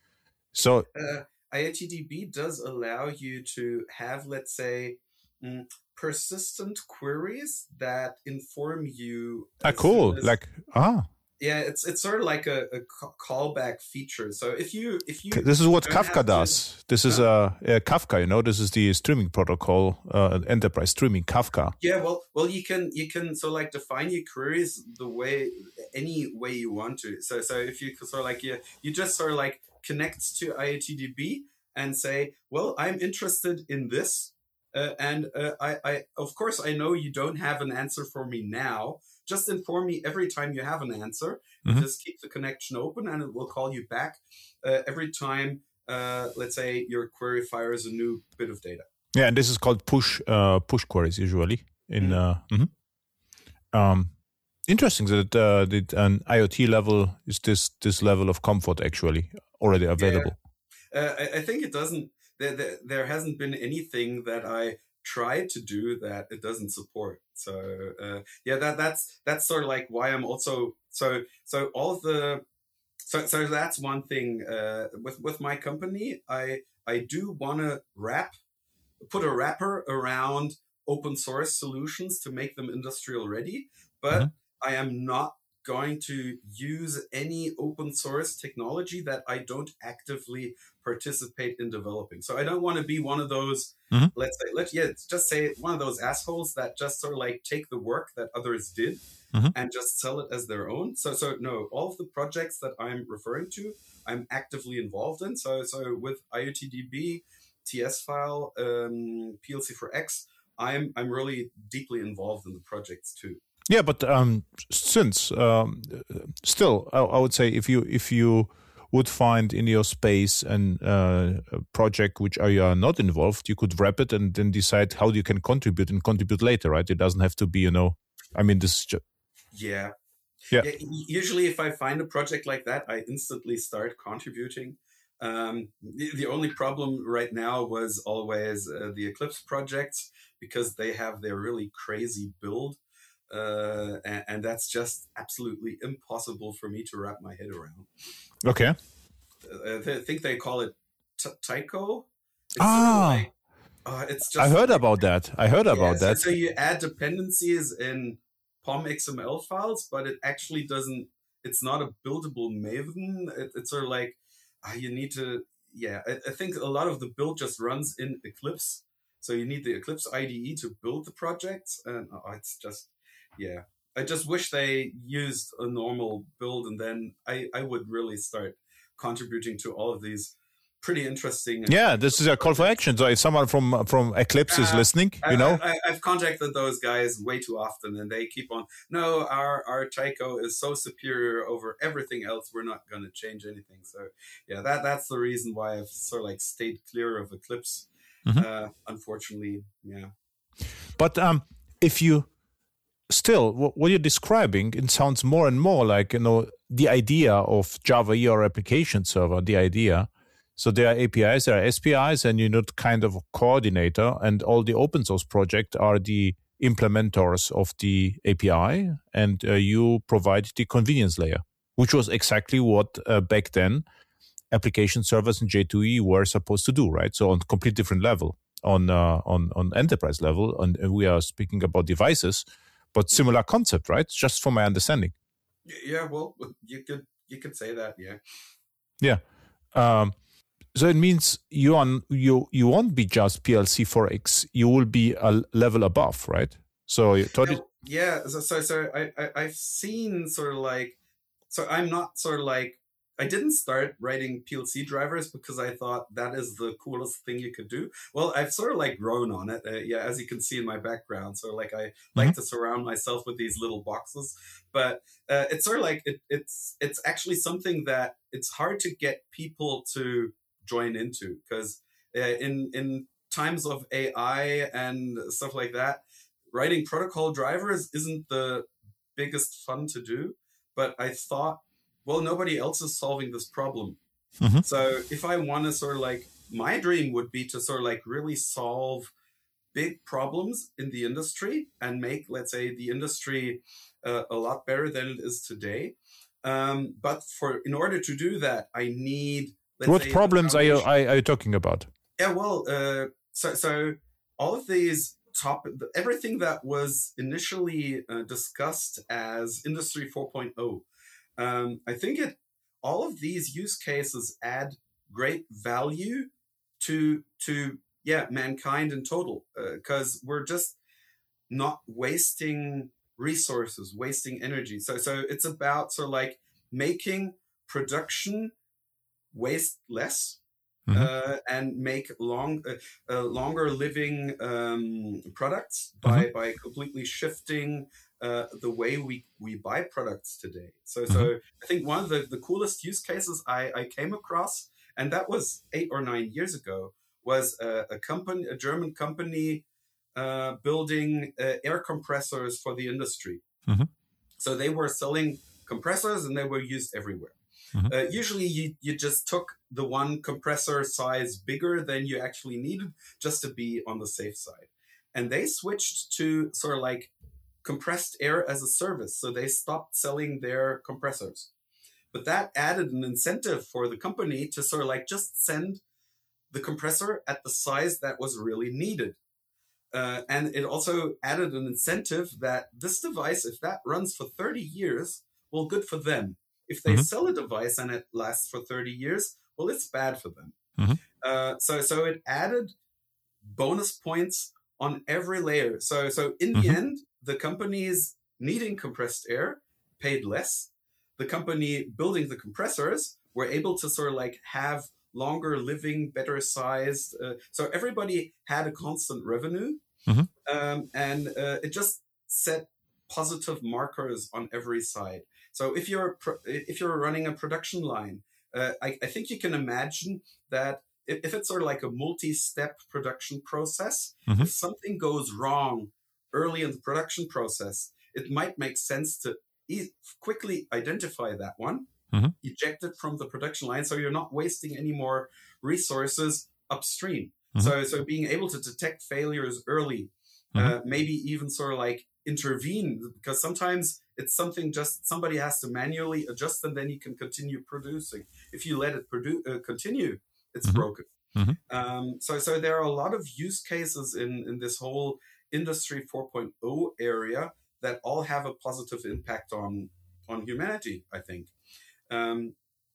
So uh, IOTDB does allow you to have, let's say, mm, persistent queries that inform you. Ah, cool. As, like ah. Yeah, it's it's sort of like a, a callback feature. So if you if you this is what Kafka does. To, this is uh, uh, Kafka. You know, this is the streaming protocol, uh, enterprise streaming Kafka. Yeah, well, well, you can you can so like define your queries the way any way you want to. So so if you sort of like you you just sort of like connect to IOTDB and say, well, I'm interested in this, uh, and uh, I I of course I know you don't have an answer for me now. Just inform me every time you have an answer. Mm-hmm. Just keep the connection open, and it will call you back uh, every time, uh, let's say, your query fires a new bit of data. Yeah, and this is called push uh, push queries usually. In mm-hmm. Uh, mm-hmm. Um, interesting that, uh, that an IoT level is this this level of comfort actually already available. Yeah. Uh, I, I think it doesn't. There, there, there hasn't been anything that I tried to do that it doesn't support. So uh, yeah, that that's that's sort of like why I'm also so so all of the so so that's one thing uh, with with my company. I I do want to wrap put a wrapper around open source solutions to make them industrial ready, but mm-hmm. I am not going to use any open source technology that I don't actively participate in developing. So I don't want to be one of those, mm-hmm. let's say, let's yeah, just say one of those assholes that just sort of like take the work that others did mm-hmm. and just sell it as their own. So, so no, all of the projects that I'm referring to, I'm actively involved in. So, so with IOTDB, T S file, um, P L C four X, I'm I'm really deeply involved in the projects too. Yeah, but um, since um, still, I, I would say if you if you would find in your space an uh, a project which you are not involved, you could wrap it and then decide how you can contribute and contribute later, right? It doesn't have to be, you know, I mean, this is just... Yeah. yeah. Yeah. Usually if I find a project like that, I instantly start contributing. Um, the, the only problem right now was always uh, the Eclipse projects, because they have their really crazy build. Uh, and, and that's just absolutely impossible for me to wrap my head around. Okay. Uh, I think they call it t- Tyco. It's ah, sort of like, uh, it's just I heard like, about that. I heard yeah, about so, that. So you add dependencies in P O M X M L files, but it actually doesn't. It's not a buildable Maven. It, it's sort of like uh, you need to. Yeah, I, I think a lot of the build just runs in Eclipse. So you need the Eclipse I D E to build the projects, and oh, it's just. Yeah, I just wish they used a normal build, and then I, I would really start contributing to all of these pretty interesting. Yeah, this is a call for action. So if someone from from Eclipse uh, is listening, you I, know, I, I've contacted those guys way too often, and they keep on. No, our our Tyco is so superior over everything else. We're not going to change anything. So yeah, that that's the reason why I've sort of like stayed clear of Eclipse. Mm-hmm. Uh, unfortunately, yeah. But um, if you Still, what you're describing, it sounds more and more like, you know, the idea of Java E R application server, the idea. So there are A P Is, there are S P Is, and you need kind of a coordinator, and all the open source projects are the implementors of the A P I, and uh, you provide the convenience layer, which was exactly what uh, back then application servers in J two E were supposed to do, right? So on complete different level, on uh, on on enterprise level, and we are speaking about devices, but similar concept, right? Just from my understanding. Yeah, well, you could you could say that, yeah. Yeah. Um, so it means you on you you won't be just P L C four X. You will be a level above, right? So you thought it. Yeah. So so, so I, I I've seen sort of like so I'm not sort of like. I didn't start writing P L C drivers because I thought that is the coolest thing you could do. Well, I've sort of like grown on it. Uh, yeah, as you can see in my background. So like I mm-hmm. like to surround myself with these little boxes. But uh, it's sort of like it, it's it's actually something that it's hard to get people to join into because uh, in in times of A I and stuff like that, writing protocol drivers isn't the biggest fun to do. But I thought, well, nobody else is solving this problem. Mm-hmm. So if I want to sort of like, my dream would be to sort of like really solve big problems in the industry and make, let's say, the industry uh, a lot better than it is today. Um, but for in order to do that, I need. Let's what say, problems are you are, are you talking about? Yeah, well, uh, so so all of these top everything that was initially uh, discussed as Industry four point oh. Um, I think it all of these use cases add great value to to yeah mankind in total because uh, we're just not wasting resources, wasting energy. So so it's about sort of like making production waste less mm-hmm. uh, and make long uh, uh, longer living um, products by mm-hmm. by completely shifting. Uh, the way we, we buy products today. So mm-hmm. so I think one of the, the coolest use cases I, I came across, and that was eight or nine years ago, was a, a company, a German company uh, building uh, air compressors for the industry. Mm-hmm. So they were selling compressors and they were used everywhere. Mm-hmm. Uh, usually you, you just took the one compressor size bigger than you actually needed just to be on the safe side. And they switched to sort of like compressed air as a service. So they stopped selling their compressors. But that added an incentive for the company to sort of like just send the compressor at the size that was really needed. Uh, and it also added an incentive that this device, if that runs for thirty years, well, good for them. If they mm-hmm. sell a device and it lasts for thirty years, well, it's bad for them. Mm-hmm. Uh, so, so it added bonus points on every layer. So, so in mm-hmm. the end, the companies needing compressed air paid less. The company building the compressors were able to sort of like have longer living, better sized. Uh, so everybody had a constant revenue. Mm-hmm. Um, and uh, it just set positive markers on every side. So if you're pro- if you're running a production line, uh, I, I think you can imagine that if, if it's sort of like a multi-step production process, mm-hmm. if something goes wrong early in the production process, it might make sense to e- quickly identify that one, mm-hmm. eject it from the production line, so you're not wasting any more resources upstream. Mm-hmm. So, so being able to detect failures early, mm-hmm. uh, maybe even sort of like intervene, because sometimes it's something just somebody has to manually adjust, and then you can continue producing. If you let it produ- uh, continue, it's mm-hmm. broken. Mm-hmm. Um, so, so there are a lot of use cases in in this whole Industry four point oh area that all have a positive impact on on humanity, I think. Um,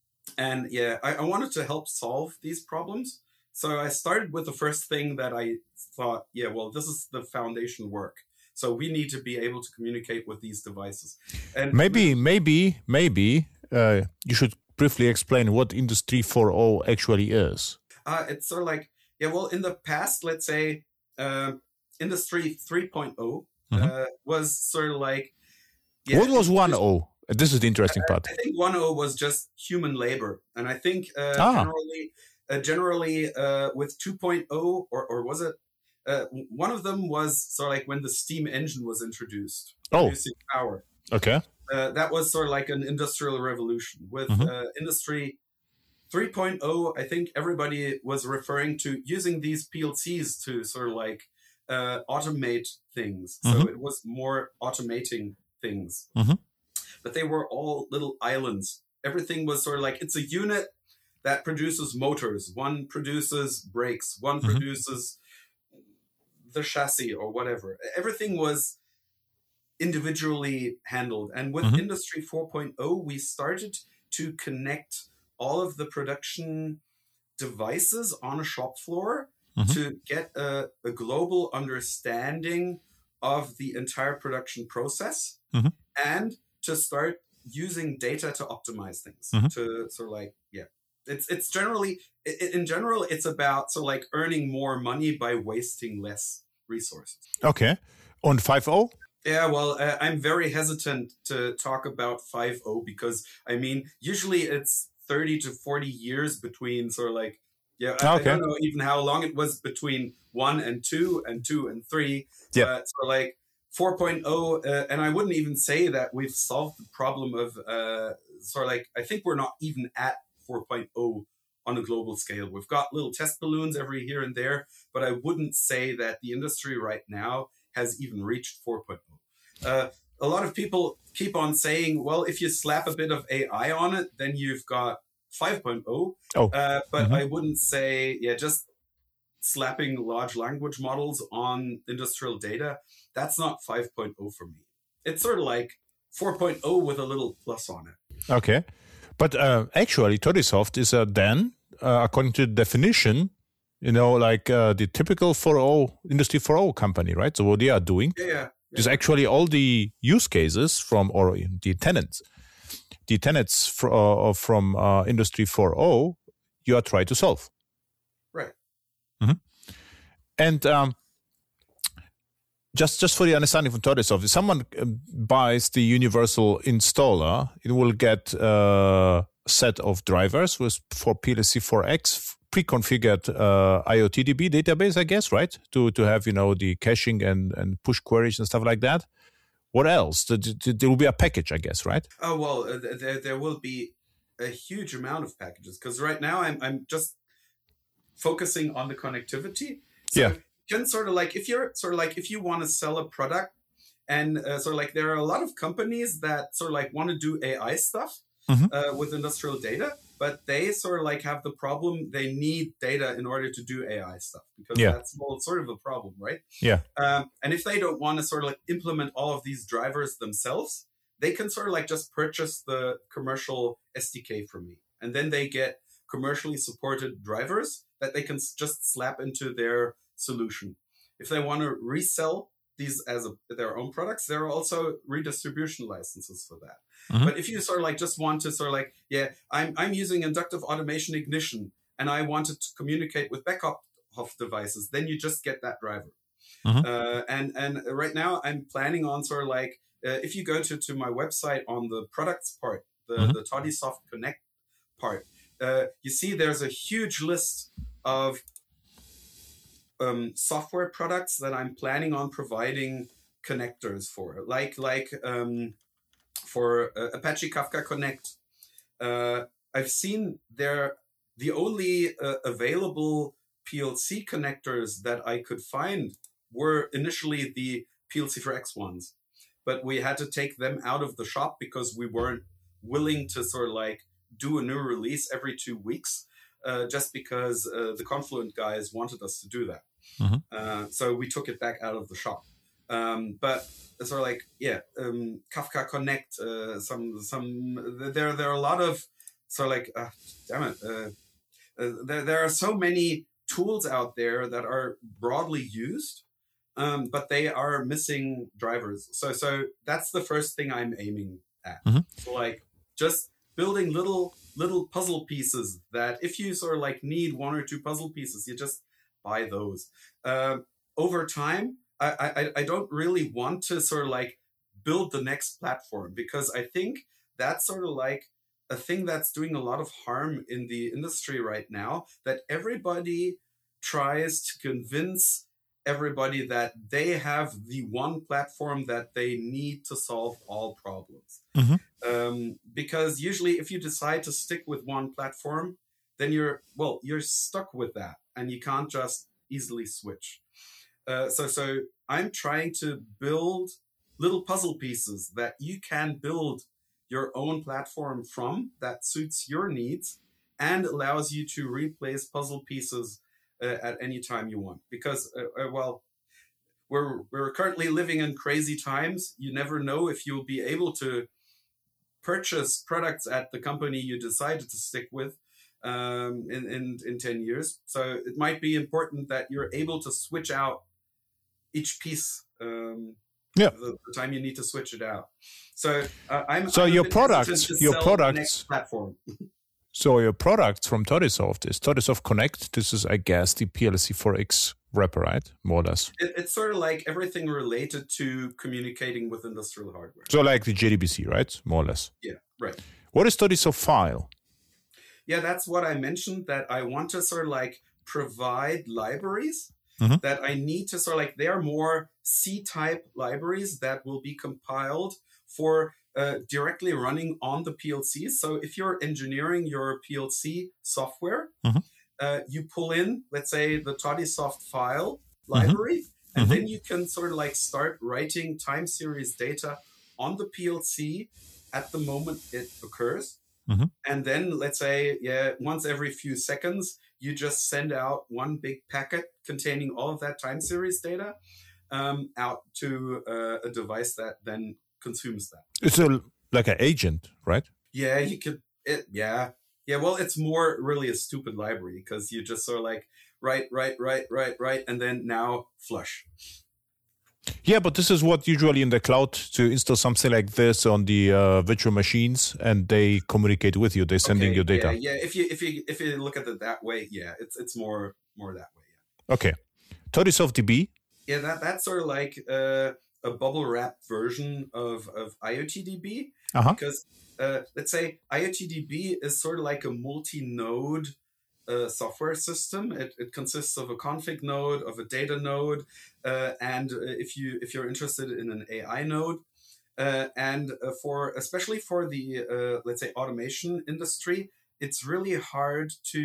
and yeah, I, I wanted to help solve these problems. So I started with the first thing that I thought, yeah, well, this is the foundation work. So we need to be able to communicate with these devices. And maybe, maybe, maybe uh, you should briefly explain what Industry four point oh actually is. Uh, it's sort of like, yeah, well, in the past, let's say, uh, Industry three point oh mm-hmm. uh, was sort of like... Yeah, what was one point oh? This is the interesting I, part. I think one point oh was just human labor. And I think uh, ah. generally, uh, generally uh, with two point oh, or, or was it? Uh, one of them was sort of like when the steam engine was introduced, oh. producing power. Okay. Uh, that was sort of like an industrial revolution. With mm-hmm. uh, Industry three point oh, I think everybody was referring to using these P L Cs to sort of like uh, automate things. Mm-hmm. So it was more automating things. Mm-hmm. But they were all little islands. Everything was sort of like, it's a unit that produces motors. One produces brakes. One mm-hmm. produces the chassis or whatever. Everything was individually handled. And with mm-hmm. Industry four point oh, we started to connect all of the production devices on a shop floor mm-hmm. to get a, a global understanding of the entire production process mm-hmm. and to start using data to optimize things. Mm-hmm. To sort of like, yeah, it's it's generally, in general, it's about so like earning more money by wasting less resources. Okay. On five point oh? Yeah, well, uh, I'm very hesitant to talk about five point oh because, I mean, usually it's thirty to forty years between sort of like, yeah, I, okay. I don't know even how long it was between one and two and two and three. Yeah. Uh, so like four point oh, uh, and I wouldn't even say that we've solved the problem of uh, sort of like, I think we're not even at four point oh on a global scale. We've got little test balloons every here and there, but I wouldn't say that the industry right now has even reached four point oh. Uh, a lot of people keep on saying, well, if you slap a bit of A I on it, then you've got five point oh. Oh. Uh, but mm-hmm. I wouldn't say, yeah, just slapping large language models on industrial data, that's not five point oh for me. It's sort of like four point oh with a little plus on it. Okay. But uh, actually, Todisoft is uh, then, uh, according to the definition, you know, like uh, the typical four point oh, Industry four point oh company, right? So what they are doing yeah, yeah, yeah. is actually all the use cases from, or the tenants, the tenants fr- uh, from uh, Industry four point oh, you are trying to solve. Right. Mm-hmm. And um, just just for the understanding from Todisoft, if someone buys the universal installer, it will get a set of drivers with for P L C four X pre-configured uh, IoTDB database, I guess, right? To to have, you know, the caching and, and push queries and stuff like that. What else? There will be a package, I guess, right? Oh, well, uh, there there will be a huge amount of packages because right now I'm I'm just focusing on the connectivity. So yeah. You can sort of like, if you're sort of like, if you want to sell a product and uh, sort of like, there are a lot of companies that sort of like want to do A I stuff mm-hmm. uh, with industrial data, but they sort of like have the problem, they need data in order to do A I stuff because yeah. that's well, sort of a problem, right? Yeah. Um, and if they don't want to sort of like implement all of these drivers themselves, they can sort of like just purchase the commercial S D K from me. And then they get commercially supported drivers that they can just slap into their solution. If they want to resell these as a, their own products, there are also redistribution licenses for that. Mm-hmm. But if you sort of like just want to sort of like, yeah, I'm I'm using inductive automation ignition and I wanted to communicate with backup of devices, then you just get that driver. Mm-hmm. Uh, and and right now I'm planning on sort of like, uh, if you go to, to my website on the products part, the, mm-hmm. the Todisoft Connect part, uh, you see there's a huge list of Um, software products that I'm planning on providing connectors for, like like um, for uh, Apache Kafka Connect. Uh, I've seen there the only uh, available P L C connectors that I could find were initially the P L C four X ones, but we had to take them out of the shop because we weren't willing to sort of like do a new release every two weeks. Uh, just because uh, the Confluent guys wanted us to do that. Mm-hmm. Uh, so we took it back out of the shop. Um, but sort of like, yeah, um, Kafka Connect, uh, some, some, there, there are a lot of sort of like, uh, damn it, uh, uh, there, there are so many tools out there that are broadly used, um, but they are missing drivers. So, so that's the first thing I'm aiming at. Mm-hmm. So like just building little little puzzle pieces that if you sort of like need one or two puzzle pieces, you just buy those. Uh, over time, I, I, I don't really want to sort of like build the next platform because I think that's sort of like a thing that's doing a lot of harm in the industry right now, that everybody tries to convince everybody that they have the one platform that they need to solve all problems. Mm-hmm. Um, because usually if you decide to stick with one platform, then you're, well, you're stuck with that and you can't just easily switch. Uh, so, so I'm trying to build little puzzle pieces that you can build your own platform from that suits your needs and allows you to replace puzzle pieces uh, at any time you want. Because, uh, uh, well, we're, we're currently living in crazy times. You never know if you'll be able to purchase products at the company you decided to stick with um, in, in, in ten years. So it might be important that you're able to switch out each piece um, yeah. the, the time you need to switch it out. So uh, I'm so I'm your products, your products platform. So your products from Todisoft is Todisoft Connect. This is, I guess, the P L C four X wrapper, right? More or less. It, it's sort of like everything related to communicating with industrial hardware. So like the J D B C, right? More or less. Yeah, right. What is Todisoft File? Yeah, that's what I mentioned, that I want to sort of like provide libraries mm-hmm. that I need to sort of like, they're more C-type libraries that will be compiled for uh, directly running on the P L C. So if you're engineering your P L C software, mm-hmm. uh, you pull in, let's say, the Todisoft file library, mm-hmm. and mm-hmm. then you can sort of like start writing time series data on the P L C at the moment it occurs. Mm-hmm. And then let's say, yeah, once every few seconds, you just send out one big packet containing all of that time series data um, out to uh, a device that then consumes that. It's a, like an agent, right? Yeah, you could, it, yeah. Yeah, well, it's more really a stupid library because you just sort of like write, write, write, write, write, and then now flush. Yeah, but this is what usually in the cloud to install something like this on the uh, virtual machines, and they communicate with you. They're sending okay, your data. Yeah, yeah. If you if you if you look at it that way, yeah, it's it's more more that way. Yeah. Okay, Todisoft D B. Yeah, that that's sort of like uh, a bubble wrap version of of IoTDB uh-huh. because uh, let's say IoTDB is sort of like a multi-node Uh, software system. It, it consists of a config node, of a data node, uh, and uh, if you if you're interested in an A I node, uh, and uh, for especially for the uh, let's say automation industry, it's really hard to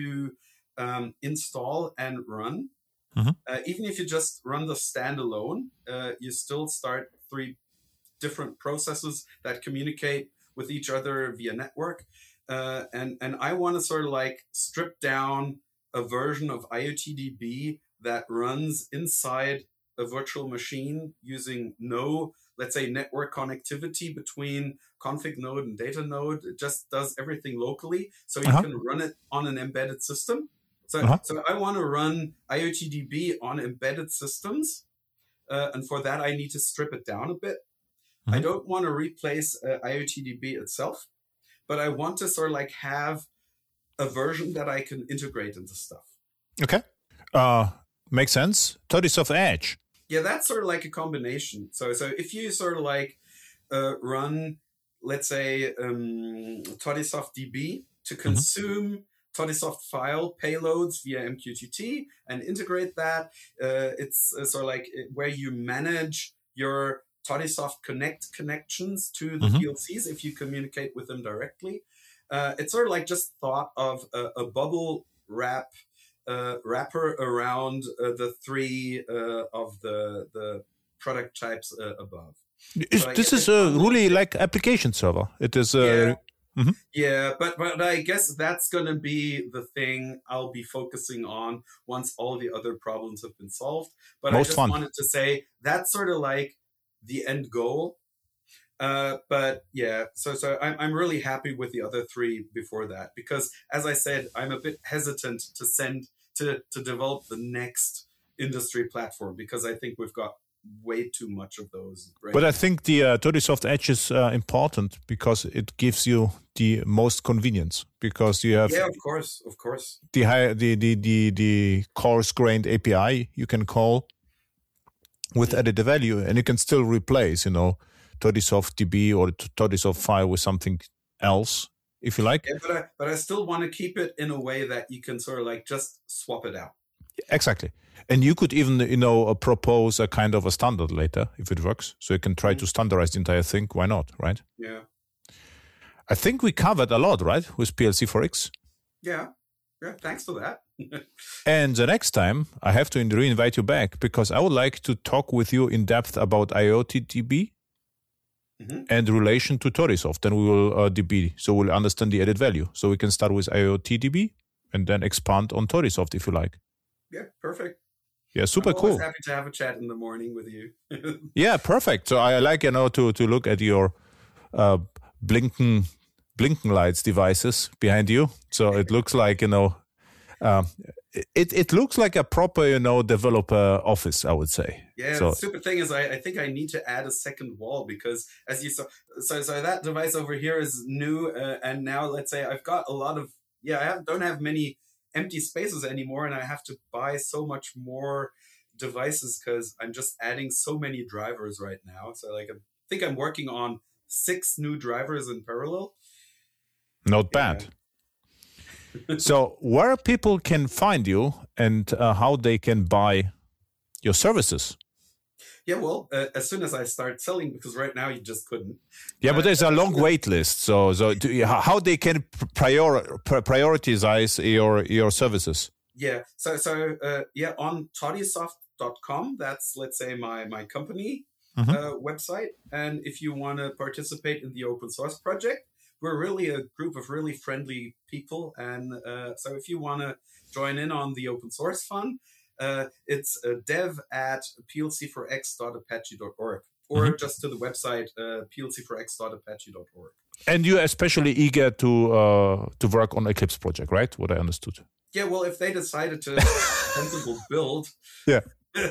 um, install and run. Mm-hmm. Uh, even if you just run the standalone, uh, you still start three different processes that communicate with each other via network. Uh, and, and I want to sort of like strip down a version of IoTDB that runs inside a virtual machine using no, let's say, network connectivity between config node and data node. It just does everything locally. So you uh-huh. can run it on an embedded system. So, uh-huh. so I want to run IoTDB on embedded systems. Uh, and for that, I need to strip it down a bit. Uh-huh. I don't want to replace uh, IoTDB itself. But I want to sort of like have a version that I can integrate into stuff. Okay. Uh, makes sense. Todisoft Edge. Yeah, that's sort of like a combination. So so if you sort of like uh, run, let's say, um, Todisoft D B to consume mm-hmm. Todisoft file payloads via M Q T T and integrate that, uh, it's uh, sort of like where you manage your Todisoft Connect connections to the mm-hmm. P L Cs if you communicate with them directly. Uh, it's sort of like just thought of a, a bubble wrap uh, wrapper around uh, the three uh, of the the product types uh, above. Is, so this is uh, really like application server. It is. Uh, yeah, mm-hmm. yeah, but but I guess that's going to be the thing I'll be focusing on once all the other problems have been solved. But Most I just fun. wanted to say that's sort of like the end goal. Uh, but yeah, so so I'm I'm really happy with the other three before that because, as I said, I'm a bit hesitant to send to to develop the next industry platform because I think we've got way too much of those. Right but now. I think the uh, Todisoft Edge is uh, important because it gives you the most convenience because you have yeah, of course, of course the high the the the, the coarse-grained A P I you can call with added value, and you can still replace, you know, Todisoft D B or Todisoft file with something else, if you like. Yeah, but I, but I still want to keep it in a way that you can sort of like just swap it out. Exactly. And you could even, you know, propose a kind of a standard later if it works. So you can try mm-hmm. to standardize the entire thing. Why not, right? Yeah. I think we covered a lot, right, with P L C four X? Yeah. Yeah, thanks for that. And the next time, I have to re-invite you back because I would like to talk with you in depth about IoTDB mm-hmm. and relation to Torisoft. Then we will uh, D B, so we'll understand the added value. So we can start with IoTDB and then expand on Torisoft if you like. Yeah, perfect. Yeah, super I'm cool. Always happy to have a chat in the morning with you. Yeah, perfect. So I like, you know, to to look at your uh, blinking blinking lights devices behind you. So it looks like, you know, um, it it looks like a proper, you know, developer office, I would say. Yeah, so, the stupid thing is I, I think I need to add a second wall because as you saw, so so that device over here is new, uh, and now let's say I've got a lot of yeah I have, don't have many empty spaces anymore, and I have to buy so much more devices because I'm just adding so many drivers right now. So like I think I'm working on six new drivers in parallel. Not bad. Yeah. So where people can find you and uh, how they can buy your services? Yeah, well, uh, as soon as I start selling, because right now you just couldn't. Yeah, but there's a long wait list. So, so do, how they can prior, prioritize your your services? Yeah, so so uh, yeah, on Torisoft dot com. That's let's say my my company mm-hmm. uh, website. And if you want to participate in the open source project, we're really a group of really friendly people. And uh, so if you want to join in on the open source fund. Uh, it's uh, dev at p l c four x dot apache dot org or mm-hmm. just to the website uh, p l c four x dot apache dot org. And you're especially eager to uh, to work on Eclipse project, right? What I understood. Yeah, well, if they decided to sensible build. Yeah.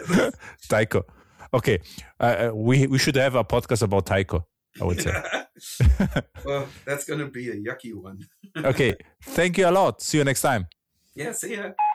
Taiko. Okay. Uh, we, we should have a podcast about Taiko, I would say. Well, that's going to be a yucky one. Okay. Thank you a lot. See you next time. Yeah, see ya.